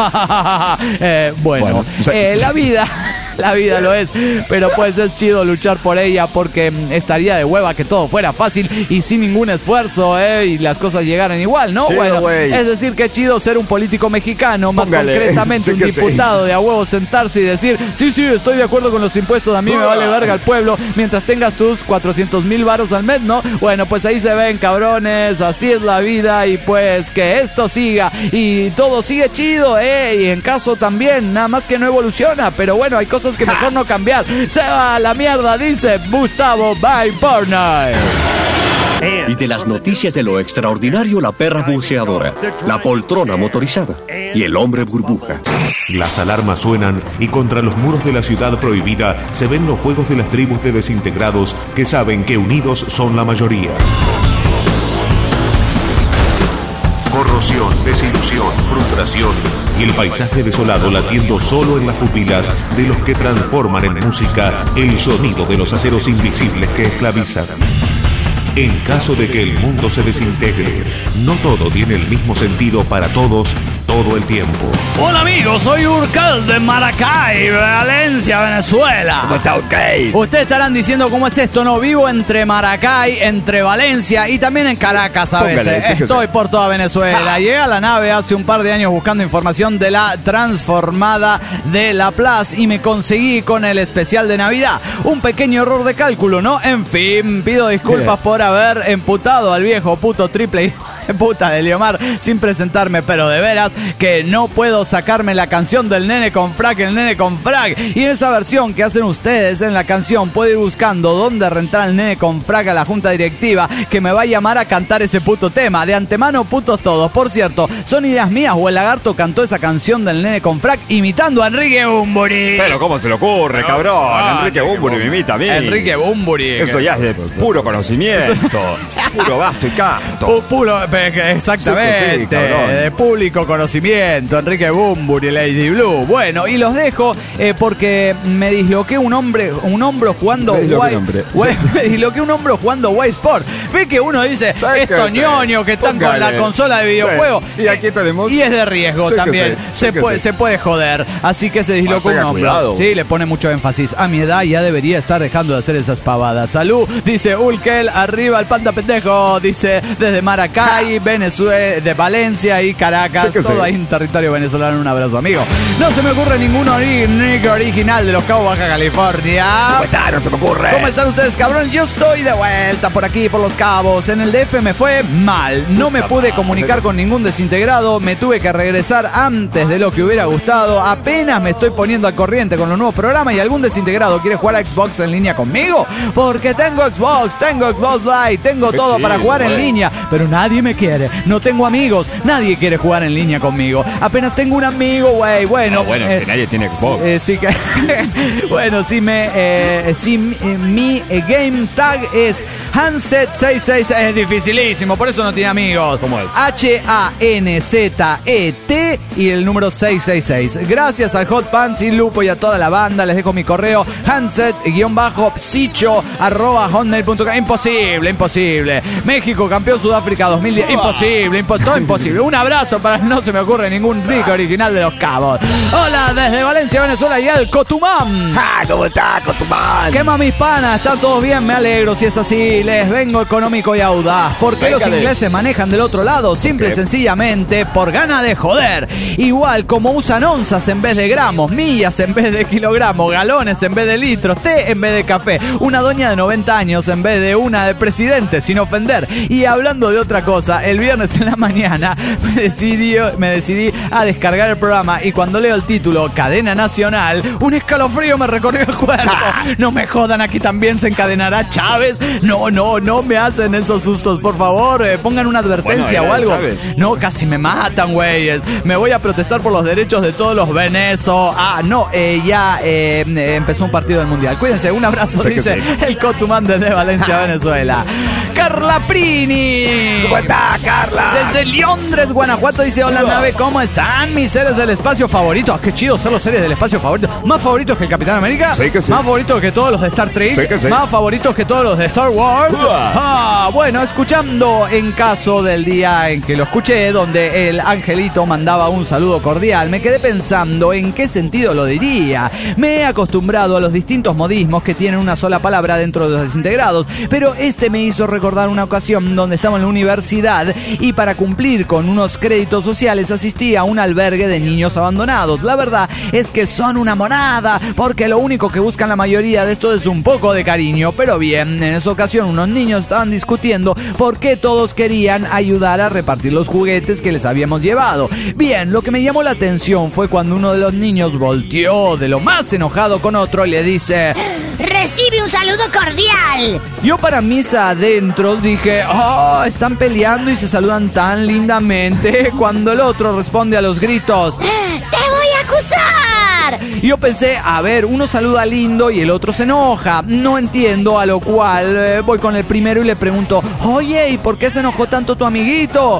La vida lo es, pero pues es chido luchar por ella porque estaría de hueva que todo fuera fácil y sin ningún esfuerzo, y las cosas llegaran igual, ¿no? Chido, bueno, wey. Es decir, que chido ser un político mexicano, más concretamente un diputado de a huevo sentarse y decir, sí, estoy de acuerdo con los impuestos, a mí me vale verga el pueblo, mientras tengas tus 400,000 varos al mes, ¿no? Bueno, pues ahí se ven, cabrones, así es la vida y pues que esto siga y todo sigue chido, y en caso también, nada más que no evoluciona, pero bueno, hay cosas que mejor no cambiar. Se va a la mierda, dice Gustavo by Portnoy. Y de las noticias de lo extraordinario, la perra buceadora, la poltrona motorizada y el hombre burbuja. Las alarmas suenan y contra los muros de la ciudad prohibida se ven los fuegos de las tribus de desintegrados que saben que unidos son la mayoría. Corrosión, desilusión, frustración y el paisaje desolado latiendo solo en las pupilas de los que transforman en música el sonido de los aceros invisibles que esclavizan. En caso de que el mundo se desintegre, no todo tiene el mismo sentido para todos todo el tiempo. Hola amigos, soy Urkel de Maracay, Valencia, Venezuela. ¿Cómo está Urkel? Ustedes estarán diciendo cómo es esto, ¿no? Vivo entre Maracay, entre Valencia y también en Caracas a veces. Estoy por toda Venezuela. Llegué a la nave hace un par de años buscando información de la transformada de La Plaza y me conseguí con el especial de Navidad. Un pequeño error de cálculo, ¿no? En fin, pido disculpas por haber emputado al viejo puto triple puta de Liomar sin presentarme, pero de veras que no puedo sacarme la canción del nene con frac, el nene con frac. Y en esa versión que hacen ustedes en la canción puedo ir buscando dónde rentar al nene con frac a la junta directiva que me va a llamar a cantar ese puto tema. De antemano, putos todos. Por cierto, ¿son ideas mías o el lagarto cantó esa canción del nene con frac imitando a Enrique Bunbury? Pero ¿cómo se le ocurre, cabrón? Enrique Bunbury me imita a mí. Enrique Bunbury. Eso ya es de puro conocimiento. Puro gasto y canto. Puro, exactamente. Sí, de público conocimiento. Enrique Bunbury, Lady Blue. Bueno, y los dejo porque me disloqué un hombro jugando me disloqué un hombro jugando White Sport. Ve que uno dice, estos ñoños que están con la consola de videojuegos. Sí. Y aquí tenemos. Y es de riesgo también. Se puede joder. Así que se dislocó un hombro. Cuidado. Sí, le pone mucho énfasis. A mi edad ya debería estar dejando de hacer esas pavadas. Salud, dice Ulkel, arriba el panda pendejo, dice desde Maracay, Venezuela, de Valencia y Caracas, todo ahí en territorio venezolano. Un abrazo, amigo. No se me ocurre ningún original de Los Cabos, Baja California. ¿Cómo está? No se me ocurre. ¿Cómo están ustedes, cabrón? Yo estoy de vuelta por aquí, por Los Cabos. En el DF me fue mal. No me pude comunicar con ningún desintegrado. Me tuve que regresar antes de lo que hubiera gustado. Apenas me estoy poniendo al corriente con los nuevos programas y algún desintegrado quiere jugar a Xbox en línea conmigo. Porque tengo Xbox Live, tengo todo para jugar en línea. Pero nadie me quiere. No tengo amigos. Nadie quiere jugar en línea conmigo. Apenas tengo un amigo, güey. Bueno, que nadie tiene Xbox. Sí que bueno, mi game tag es Hanset66. Es dificilísimo, por eso no tiene amigos. ¿Cómo es? HANZET y el número 666. Gracias al Hot Pants y Lupo y a toda la banda. Les dejo mi correo Hanset-psicho@hotmail.com. Imposible. México, campeón Sudáfrica 2010. Imposible. Todo imposible. Un abrazo para no se me ocurre ningún rico original de Los Cabos. Hola, desde Valencia, Venezuela y el Cotumán. ¿Cómo está, Cotumán? ¿Qué más, mis panas? ¿Están todos bien? Me alegro si es así. les vengo económico y audaz. ¿Por qué los ingleses manejan del otro lado? Simple y sencillamente por gana de joder. Igual como usan onzas en vez de gramos, millas en vez de kilogramos, galones en vez de litros, té en vez de café. Una doña de 90 años en vez de una de presidente, sin ofender. Y hablando de otra cosa, el viernes en la mañana me decidí a descargar el programa y cuando leo el título Cadena Nacional, un escalofrío me recorrió el cuerpo. No me jodan, aquí también se encadenará Chávez. No me hacen esos sustos, por favor, pongan una advertencia o algo. Chávez. No, casi me matan, güeyes. Me voy a protestar por los derechos de todos los venezos. Ya empezó un partido del Mundial. Cuídense, un abrazo, dice el Cotumán desde Valencia, Venezuela. Carla Prini. ¿Cómo está, Carla? Desde Londres, Guanajuato, dice: hola, nave, ¿cómo están mis seres del espacio favoritos? Qué chido ser los seres del espacio favoritos. Más favoritos que el Capitán América. Sí que sí. Más favoritos que todos los de Star Trek. Sí que sí. Más favoritos que todos los de Star Wars. Bueno, escuchando en caso del día en que lo escuché, donde el angelito mandaba un saludo cordial, me quedé pensando en qué sentido lo diría. Me he acostumbrado a los distintos modismos que tienen una sola palabra dentro de los desintegrados, pero este me hizo recordar una ocasión donde estaba en la universidad y para cumplir con unos créditos sociales asistí a un albergue de niños abandonados. La verdad es que son una monada, porque lo único que buscan la mayoría de esto es un poco de cariño. Pero bien, en esa ocasión unos niños estaban discutiendo por qué todos querían ayudar a repartir los juguetes que les habíamos llevado. Bien, lo que me llamó la atención fue cuando uno de los niños volteó de lo más enojado con otro y le dice: ¡recibe un saludo cordial! Yo para mis adentros dije: están peleando y se saludan tan lindamente, cuando el otro responde a los gritos: ¡te voy a acusar! Y yo pensé, a ver, uno saluda lindo y el otro se enoja. No entiendo, a lo cual voy con el primero y le pregunto: oye, ¿y por qué se enojó tanto tu amiguito?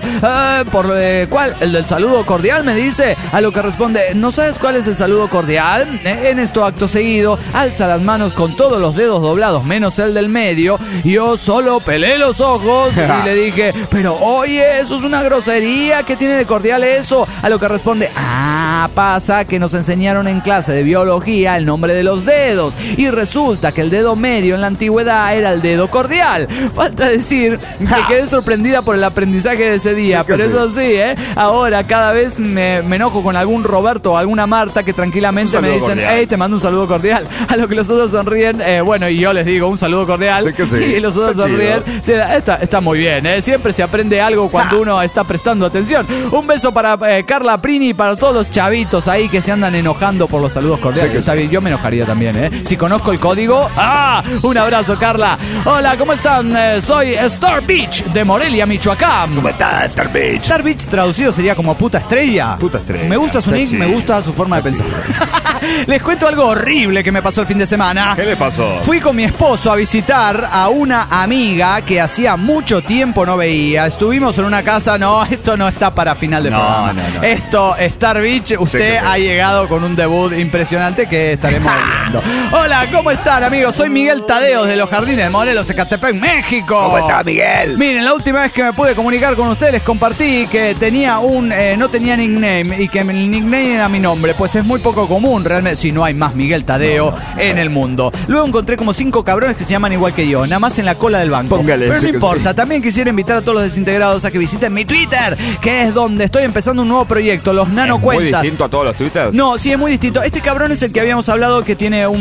¿Cuál? ¿El del saludo cordial? Me dice. A lo que responde: ¿no sabes cuál es el saludo cordial? En esto, acto seguido, alza las manos con todos los dedos doblados menos el del medio. Yo solo pelé los ojos y le dije: pero oye, eso es una grosería, ¿qué tiene de cordial eso? A lo que responde: pasa que nos enseñaron en clase de biología el nombre de los dedos y resulta que el dedo medio en la antigüedad era el dedo cordial. Falta decir que quedé sorprendida por el aprendizaje de ese día, pero eso sí, ahora cada vez me enojo con algún Roberto o alguna Marta que tranquilamente me dicen: cordial. Hey, te mando un saludo cordial. A lo que los otros sonríen, y yo les digo un saludo cordial. Y los otros sonríen. Sí, está muy bien, siempre se aprende algo cuando uno está prestando atención. Un beso para Carla Prini y para todos los chavitos ahí que se andan enojando por los saludos cordiales. Yo me enojaría también, si conozco el código. Un abrazo, Carla. Hola, ¿cómo están? Soy Star Beach de Morelia, Michoacán. ¿Cómo está, Star Beach? Star Beach traducido sería como puta estrella. Puta estrella. Me gusta su nick, me gusta su forma de pensar. Les cuento algo horrible que me pasó el fin de semana. ¿Qué le pasó? Fui con mi esposo a visitar a una amiga que hacía mucho tiempo no veía. Estuvimos en una casa. No, esto no está para final de programa. No. Esto, Star Beach, usted ha llegado con un debut impresionante que estaremos viendo. Hola, ¿cómo están, amigos? Soy Miguel Tadeo de los Jardines de Morelos, Ecatepec, México. ¿Cómo está, Miguel? Miren, la última vez que me pude comunicar con ustedes les compartí que tenía no tenía nickname y que el nickname era mi nombre, pues es muy poco común realmente, si no hay más Miguel Tadeo en el mundo. Luego encontré como 5 cabrones que se llaman igual que yo, nada más en la cola del banco. Póngale, pero no importa, también quisiera invitar a todos los desintegrados a que visiten mi Twitter, que es donde estoy empezando un nuevo proyecto, los Nano Cuentas. ¿Es muy distinto a todos los Twitters? No, sí, es muy distinto. Este cabrón es el que habíamos hablado que tiene un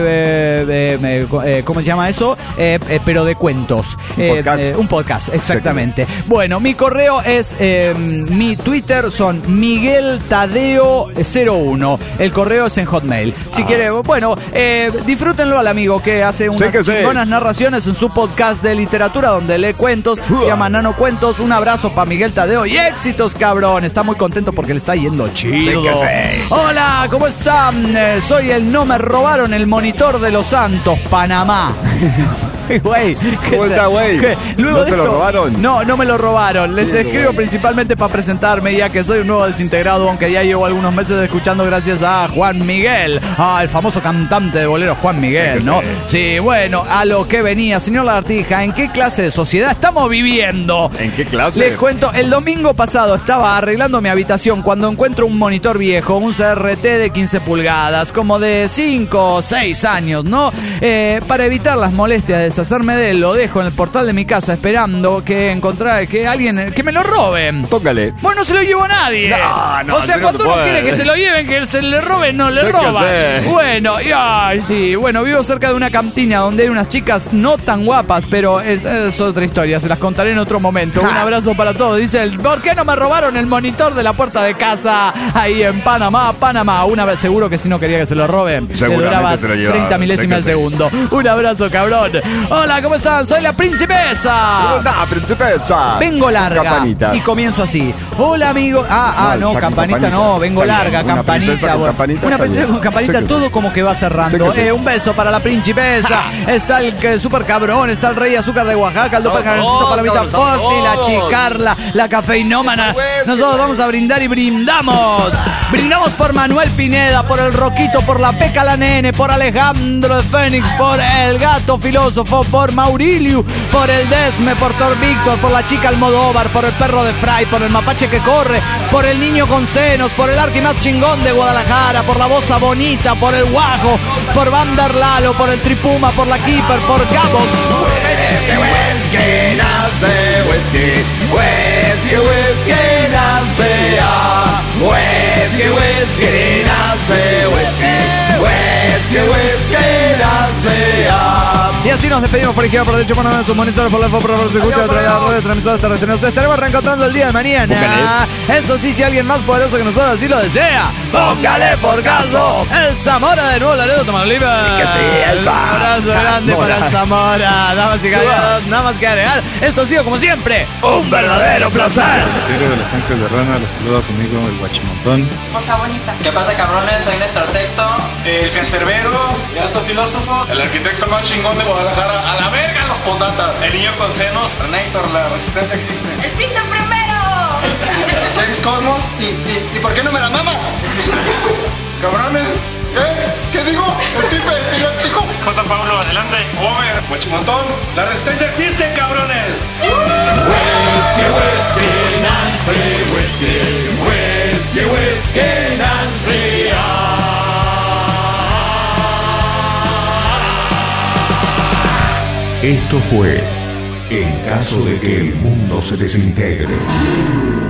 ¿cómo se llama eso? Pero de cuentos. Un podcast, exactamente. Sí, bueno, mi correo es mi Twitter son Miguel Tadeo 01. El correo es en Hotmail. Si quiere, bueno, disfrútenlo al amigo que hace unas buenas narraciones en su podcast de literatura donde lee cuentos. Se llama Nano Cuentos. Un abrazo para Miguel Tadeo y éxitos, cabrón. Está muy contento porque le está yendo chido. Hola, ¿cómo están? Soy el No Me Robaron el Monitor de Los Santos, Panamá. Güey, ¿cómo está, güey? ¿No se lo robaron? No me lo robaron. Les escribo principalmente para presentarme, ya que soy un nuevo desintegrado, aunque ya llevo algunos meses escuchando gracias a Juan Miguel, el famoso cantante de bolero Juan Miguel, ¿no? Sí, bueno, a lo que venía, señor Lagartija, ¿en qué clase de sociedad estamos viviendo? ¿En qué clase? Les cuento, el domingo pasado estaba arreglando mi habitación cuando encuentro un monitor viejo, un CRT de 15 pulgadas, como de 5 o 6 años, ¿no? Para evitar las molestias de deshacerme de él, lo dejo en el portal de mi casa esperando que alguien que me lo robe. Póngale. Bueno, no se lo llevo a nadie. No, o sea, cuando uno quiere que se lo lleven, que se le roben, no le roban. Bueno, sí. Bueno, vivo cerca de una cantina donde hay unas chicas no tan guapas, pero es otra historia, se las contaré en otro momento. Un abrazo para todos. Dice, ¿por qué no me robaron el monitor de la puerta de casa ahí en Panamá? Una vez seguro que si no quería que se lo roben, le duraba 30 milésimas de segundo. Un abrazo, cabrón. Hola, ¿cómo están? Soy la princesa. ¿Cómo está, princesa? Vengo larga. Campanita. Y comienzo así. Hola, amigo. No, campanita no. Vengo larga, campanita. Una princesa con campanita, todo como que va cerrando. Un beso para la principesa. Está el super cabrón, está el rey azúcar de Oaxaca, el doble carnecito Palomita Forti, la chicarla, la cafeinómana. Nosotros vamos a brindar y brindamos. Brindamos por Manuel Pineda, por el Roquito, por la Peca la Nene, por Alejandro de Fénix, por el Gato Filósofo, por Maurilio, por el Desme, por Tor Víctor, por la chica Almodóvar, por el perro de Fray, por el mapache que corre, por el niño con senos, por el arqui más chingón de Guadalajara, por la boza bonita, por el Guajo, por Bandar Lalo, por el Tripuma, por la Keeper, por Gabox. Whisky nace, whisky nace, whisky nace, whisky nace. Y así nos despedimos por izquierda, por derecho, por sus monitores, por la por se escucha otra radio de transmisores terrestres. Nos estaremos reencontrando el día de mañana. Eso sí, si alguien más poderoso que nosotros así lo desea, póngale por caso el Zamora de Nuevo Laredo, Tamaulipas. Sí que sí, el Zamora. Un abrazo grande para el Zamora. Damas y caballeros, nada más que agregar. Esto ha sido, como siempre, un verdadero placer. De los tanques de rana, los saluda conmigo el guachimontón. Cosa bonita. ¿Qué pasa, cabrones? Soy Néstor Tecto, el cancerbero, el gato filósofo, el arquitecto más chingón de Guadalajara. A la verga los postdatas. El niño con senos, Renator, la resistencia existe. ¡El Pinto primero! James Cosmos y ¿por qué no me la mama? Cabrones, ¿qué digo? El tipo epiléptico. J. Paulo, adelante. Over, guachimontón. La resistencia existe, cabrones. Whisky Nancy, whisky Nancy. Esto fue En caso de que el mundo se desintegre.